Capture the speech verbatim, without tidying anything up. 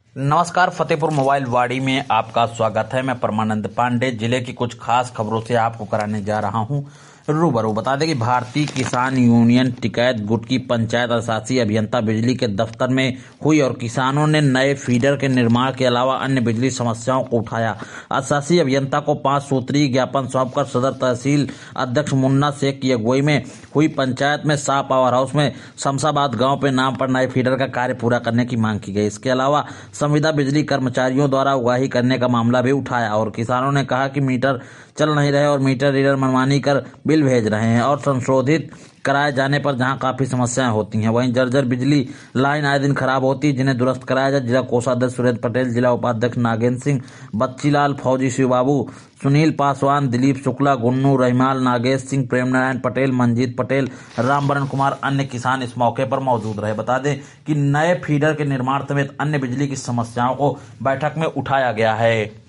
नमस्कार, फतेहपुर मोबाइल वाड़ी में आपका स्वागत है। मैं परमानंद पांडे जिले की कुछ खास खबरों से आपको कराने जा रहा हूं रूबरू। बता दें कि भारतीय किसान यूनियन टिकैत गुट की पंचायत अशासी अभियंता बिजली के दफ्तर में हुई और किसानों ने नए फीडर के निर्माण के अलावा अन्य बिजली समस्याओं को उठाया। अशासी अभियंता को पांच सूत्रीय ज्ञापन सौंपकर सदर तहसील अध्यक्ष मुन्ना शेख की अगुवाई में हुई पंचायत में शाह पावर हाउस में शमशाबाद गांव पे नाम पर नए फीडर का कार्य पूरा करने की मांग की गई। इसके अलावा संविदा बिजली कर्मचारियों द्वारा उगाही करने का मामला भी उठाया और किसानों ने कहा कि मीटर चल नहीं रहे और मीटर रीडर मनमानी कर बिल भेज रहे हैं और संशोधित कराए जाने पर जहां काफी समस्याएं होती हैं, वहीं जर्जर बिजली लाइन आए दिन खराब होती है, जिन्हें दुरुस्त कराया जाए। जिला कोषाध्यक्ष सुरेंद्र पटेल, जिला उपाध्यक्ष नागेंद्र सिंह, बच्चीलाल, फौजी शिव बाबू, सुनील पासवान, दिलीप शुक्ला, गुन्नू रहीमाल, नागेश सिंह, प्रेम नारायण पटेल, मंजीत पटेल, रामबरन कुमार अन्य किसान इस मौके पर मौजूद रहे। बता दें कि नए फीडर के निर्माण समेत अन्य बिजली की समस्याओं को बैठक में उठाया गया है।